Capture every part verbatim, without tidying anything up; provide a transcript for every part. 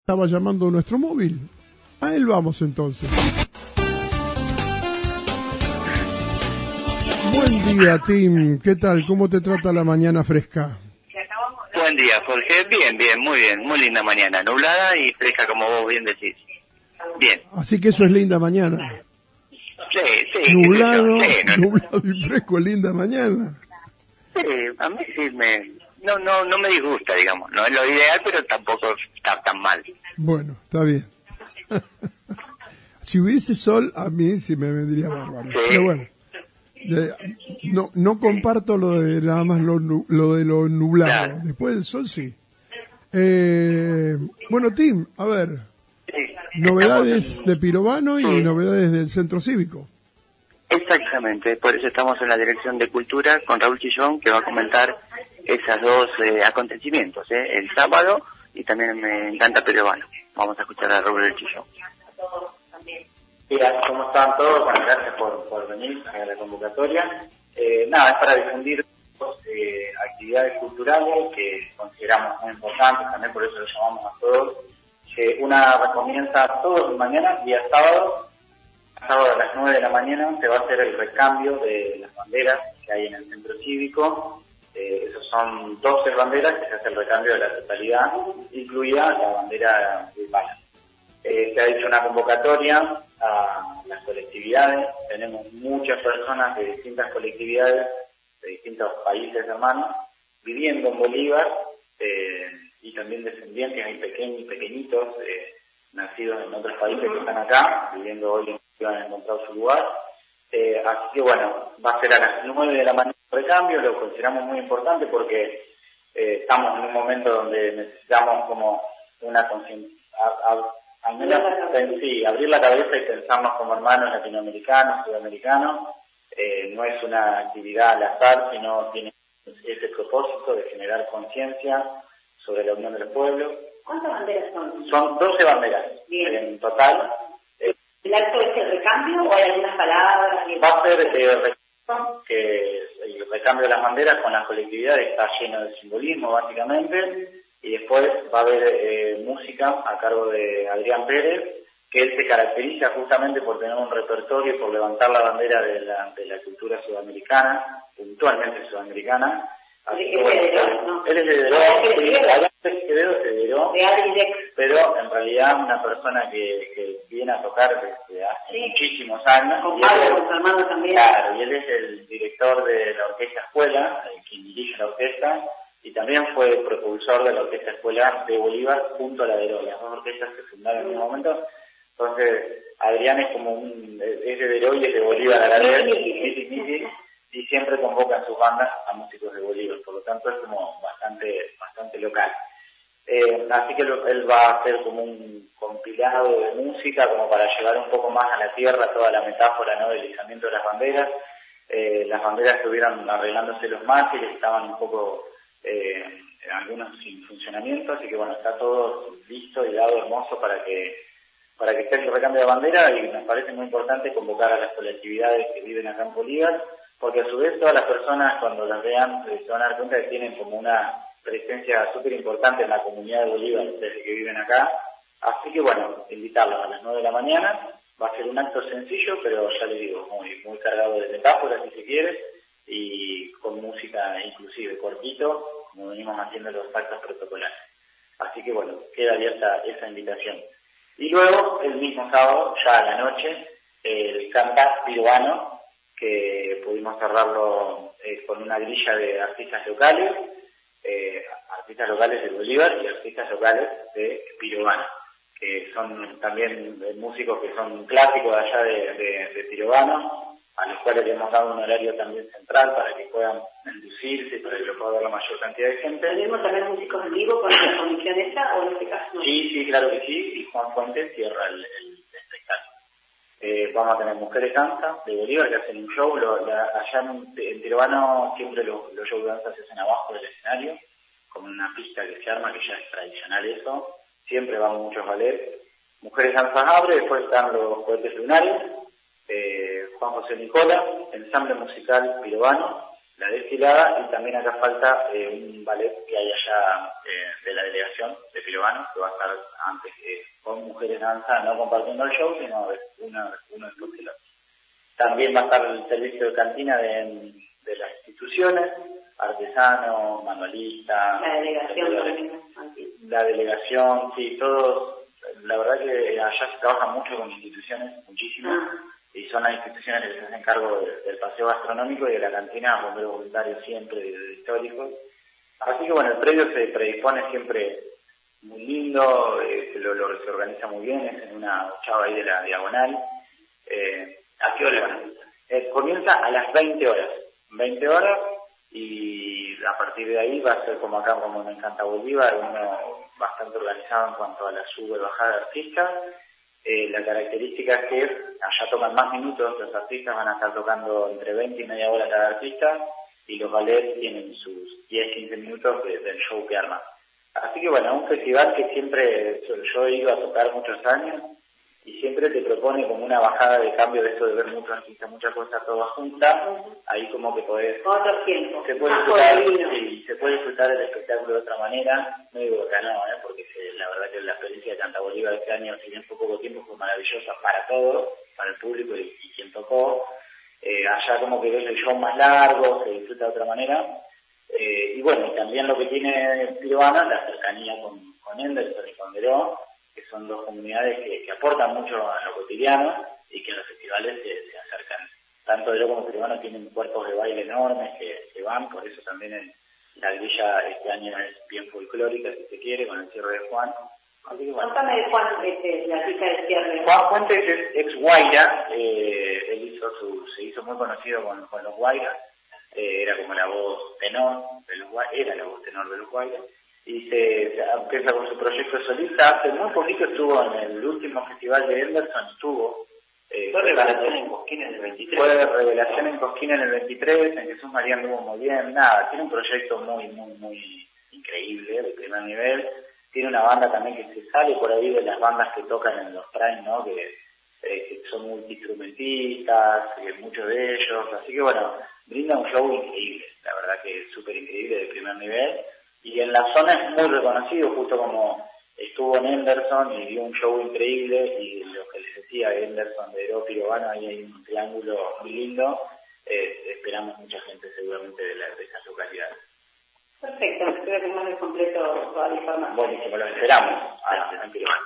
Estaba llamando nuestro móvil. A él vamos entonces. Buen día, Tim. ¿Qué tal? ¿Cómo te trata la mañana fresca? Buen día, Jorge. Bien, bien, muy bien. Muy linda mañana. Nublada y fresca, como vos bien decís. Bien. Así que eso es linda mañana. Sí, sí. Nublado, Sí, no, nublado y fresco, linda mañana. sí, a mí sí me... No, no, no me disgusta, digamos. No es lo ideal, pero tampoco está tan mal. Bueno, está bien. Si hubiese sol, a mí sí me vendría bárbaro. Sí. Pero bueno, de, no no comparto lo de nada más lo, nu- lo de lo nublado. Claro. Después del sol, sí. Eh, bueno, Tim, a ver, Sí. novedades Estamos de Pirovano y Sí. novedades del Centro Cívico. Exactamente, por eso estamos en la Dirección de Cultura con Raúl Chillón, que va a comentar esos dos eh, acontecimientos, ¿eh? El sábado y también me encanta Pirovano. Vamos a escuchar a Raúl Chillón. Mira, ¿cómo están todos? Bueno, gracias por, por venir a la convocatoria. Eh, nada, es para difundir eh, actividades culturales que consideramos muy importantes, también por eso lo llamamos a todos. Eh, una comienza todos los mañanas, día sábado, sábado a las nueve de la mañana se va a hacer el recambio de las banderas que hay en el centro cívico. Eh, esos son doce banderas que se hace el recambio de la totalidad, incluida la bandera de Pala. Eh, se ha hecho una convocatoria a las colectividades, tenemos muchas personas de distintas colectividades, de distintos países hermanos, viviendo en Bolívar, eh, y también descendientes, hay pequeños, pequeñitos, eh, nacidos en otros países que están acá, viviendo hoy en Bolívar, han encontrado su lugar. Eh, así que bueno, va a ser a las nueve de la mañana el recambio, lo consideramos muy importante porque eh, estamos en un momento donde necesitamos como una conciencia, al menos sí, abrir la cabeza y pensarnos como hermanos latinoamericanos, sudamericanos. Eh, no es una actividad al azar, sino tiene ese propósito de generar conciencia sobre la unión del pueblo. ¿Cuántas banderas son? Son doce banderas. Bien. En total. Eh, ¿El acto es el recambio o hay algunas palabras? va a ser eh, recambio, que el recambio de las banderas con las colectividades está lleno de simbolismo básicamente, y después va a haber eh, música a cargo de Adrián Pérez, que él se caracteriza justamente por tener un repertorio y por levantar la bandera de la, de la cultura sudamericana, puntualmente sudamericana. Así que, bueno, Deró, ¿no? él es de Deró, sí, Adrián Pérez Quevedo es de Deró, De Adrilex. pero en realidad una persona que, que viene a tocar desde hace Sí. muchísimos años. Con y él Pablo, es- con su hermano también. Claro, y él es el director de la Orquesta Escuela, el quien dirige la orquesta, y también fue propulsor de la Orquesta Escuela de Bolívar junto a la de Deró, las dos orquestas se fundaron en un momento. Entonces, Adrián es como un, es de Deró y es de Bolívar a la vez, miti, miti, y siempre convoca en sus bandas a músicos de Bolívar, por lo tanto es como bastante, bastante local. Eh, así que lo, él va a hacer como un compilado de música como para llevar un poco más a la tierra toda la metáfora, ¿no?, del izamiento de las banderas. Eh, las banderas estuvieron arreglándose los mástiles, estaban un poco eh, algunos sin funcionamiento, así que bueno, está todo listo y dado hermoso para que para que esté el recambio de bandera, y nos parece muy importante convocar a las colectividades que viven acá en Bolívar, porque a su vez todas las personas cuando las vean eh, se van a dar cuenta que tienen como una presencia súper importante en la comunidad de Bolívar desde que viven acá. Así que bueno, invitarlos a las nueve de la mañana. Va a ser un acto sencillo, pero ya les digo, muy muy cargado de metáforas si se quiere, y con música inclusive cortito, como venimos haciendo los actos protocolares. Así que bueno, queda abierta esa invitación. Y luego, el mismo sábado, ya a la noche, el Canta Pirovano, que pudimos cerrarlo eh, con una grilla de artistas locales, eh, artistas locales de Bolívar y artistas locales de Pirovano, que son también eh, músicos que son clásicos allá de, de, de Pirovano, a los cuales le hemos dado un horario también central para que puedan inducirse, para que lo pueda ver la mayor cantidad de gente. ¿Tenemos también músicos en vivo con la comisión esta o en este caso no? Sí, sí, claro que sí, y Juan Fuentes cierra el, el espectáculo. Eh, vamos a tener Mujeres Danza de Bolívar que hacen un show, lo, la, allá en, en Pirovano siempre los, los shows de danza se hacen abajo del escenario, con una pista que se arma, que ya es tradicional eso, siempre van muchos ballets. Mujeres Danza abre, después están los Cohetes Lunares, eh, Juan José Nicola, ensamble musical Pirovano, la desfilada, y también acá falta eh, un ballet que hay allá eh, de la delegación de Pirovano, que va a estar antes eh, con mujeres danza, no compartiendo el show, sino uno, uno después del otro. También va a estar el servicio de cantina de, de las instituciones, artesano, manualista, la delegación, la delegación, sí, todos. La verdad que allá se trabaja mucho con instituciones, muchísimo, ah. y son las instituciones que se hacen cargo de, del paseo gastronómico y de la cantina, bomberos voluntarios siempre, de, de históricos. Así que bueno, el predio se predispone siempre muy lindo, eh, se, lo, lo, se organiza muy bien, es en una ochava ahí de la diagonal. Eh, ¿A qué hora? Eh, comienza a las veinte horas, veinte horas, y a partir de ahí va a ser como acá, como Me Encanta Bolívar, uno bastante organizado en cuanto a la sub y bajada de artistas. Eh, la característica es que allá toman más minutos, los artistas van a estar tocando entre veinte y media hora cada artista, y los ballets tienen sus diez a quince minutos de, del show que arman. Así que bueno, un festival que siempre yo he ido a tocar muchos años, y siempre te propone como una bajada de cambio de esto de ver muchos artistas, muchas cosas todas juntas, ahí como que podés... Otro tiempo. Se puede disfrutar, sí, se puede disfrutar el espectáculo de otra manera, no digo que no, ¿eh? Porque se, la verdad que la experiencia de Canta Bolívar este año, si bien fue poco tiempo, fue maravillosa para todos, para el público y, y quien tocó. Eh, allá como que ves el show más largo, se disfruta de otra manera. Eh, y bueno, y también lo que tiene Pirovano, la cercanía con, con Henderson y con Deró, que son dos comunidades que, que aportan mucho a lo cotidiano y que en los festivales se, se acercan. Tanto Deró como Pirovano tienen cuerpos de baile enormes que, que van, por eso también el, la grilla este año es bien folclórica, si se quiere, con el cierre de Juan. Bueno. Contame de Juan, este, la artista del cierre. Juan Fuentes es ex Guaira, eh, él hizo su, se hizo muy conocido con, con los Guairas, eh, era como la voz tenor de los Guairas, era la voz tenor de los Guairas. Y se, se empieza con su proyecto solista. Hace muy poquito estuvo en el último festival de Henderson, estuvo. Eh, fue Revelación en Cosquín en el veintitrés. Fue Revelación en Cosquín en el veintitrés, en Jesús María anduvo muy bien. Nada, tiene un proyecto muy, muy, muy increíble, de primer nivel. Tiene una banda también que se sale por ahí de las bandas que tocan en los Prime, ¿no? Que, eh, que son multiinstrumentistas, eh, muchos de ellos. Así que bueno, brinda un show increíble, la verdad que es súper increíble, de primer nivel. Y en la zona es muy reconocido, justo como estuvo en Henderson y dio un show increíble, y lo que les decía, Henderson, de Deró, Pirovano, ahí hay un triángulo muy lindo. Eh, esperamos mucha gente seguramente de, la, de esas localidades. Perfecto, espero que más de completo toda la información. Buenísimo, lo esperamos a, a Pirovano.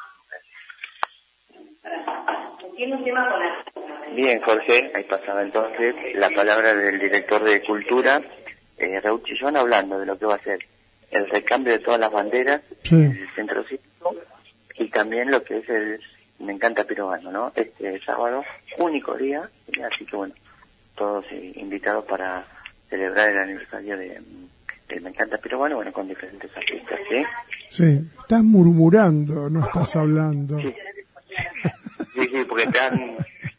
Tiene un tema con la... Bien, Jorge, ahí pasaba entonces la palabra del director de Cultura, eh, Raúl Chillón, hablando de lo que va a ser el recambio de todas las banderas, sí, en el centro cívico, y también lo que es el Me Encanta Pirovano, ¿no? Este sábado, único día, así que bueno, todos eh, invitados para celebrar el aniversario de, de Me Encanta Pirovano, bueno, con diferentes artistas, ¿sí? Sí, estás murmurando, no estás hablando. Sí, sí, sí, porque están...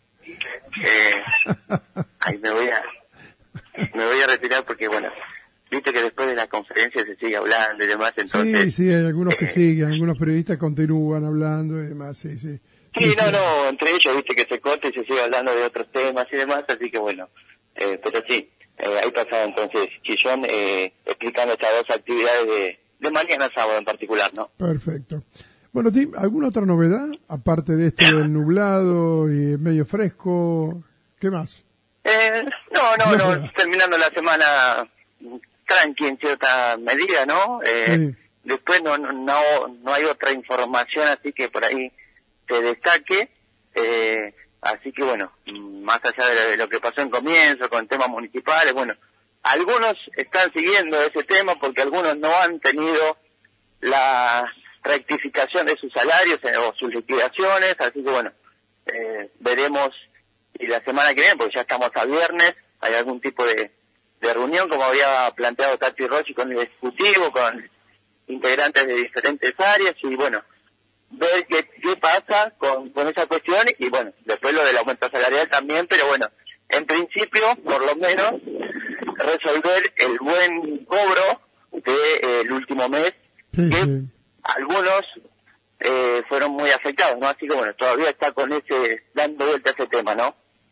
Eh, ahí me voy a... Me voy a retirar porque, bueno... Viste que después de la conferencia se sigue hablando y demás, entonces... Sí, sí, hay algunos que eh, siguen, algunos periodistas continúan hablando y demás, sí, sí. Sí, sí no, sí. no, entre ellos, viste que se corta y se sigue hablando de otros temas y demás, así que bueno, eh, pero sí, eh, ahí pasaba entonces Chillón eh, explicando estas dos actividades de, de mañana sábado en particular, ¿no? Perfecto. Bueno, Tim, ¿alguna otra novedad? Aparte de esto del nublado y medio fresco, ¿qué más? Eh, no, no, no, no, terminando la semana... tranqui en cierta medida, ¿no? Eh, sí. Después no, no no hay otra información así que por ahí se destaque, eh, así que bueno, más allá de lo, de lo que pasó en comienzo con temas municipales, bueno, algunos están siguiendo ese tema porque algunos no han tenido la rectificación de sus salarios eh, o sus liquidaciones, así que bueno, eh, veremos y la semana que viene, porque ya estamos a viernes, hay algún tipo de de reunión, como había planteado Tati Rossi con el Ejecutivo, con integrantes de diferentes áreas, y bueno, ver qué, qué pasa con, con esa cuestión, y bueno, después lo del aumento salarial también, pero bueno, en principio, por lo menos, resolver el buen cobro del de, último mes, sí, que sí. algunos eh, fueron muy afectados, ¿no? Así que bueno, todavía está con ese, dando vuelta a ese tema, ¿no?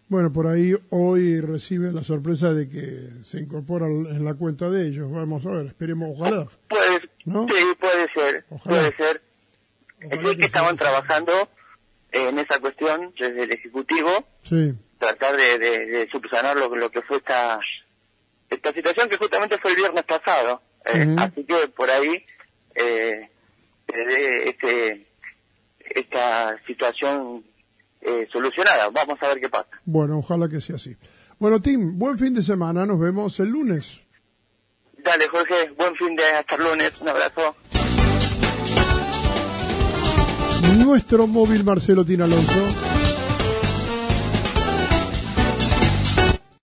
Bueno, por ahí hoy recibe la sorpresa de que se incorpora en la cuenta de ellos. Vamos a ver, esperemos, ojalá. Puede, ¿no? Sí, puede ser, Ojalá. puede ser. Ojalá Es decir, que que estaban sea. trabajando en esa cuestión desde el Ejecutivo, Sí, tratar de, de, de subsanar lo, lo que fue esta esta situación que justamente fue el viernes pasado. Eh, Ujú. Así que por ahí eh, se ve este, esta situación eh, solucionada. Vamos a ver qué pasa. bueno, ojalá que sea así. Bueno, Tim, buen fin de semana, nos vemos el lunes. Dale, Jorge, buen fin de hasta el lunes. Un abrazo. Nuestro móvil Marcelo Tina Alonso.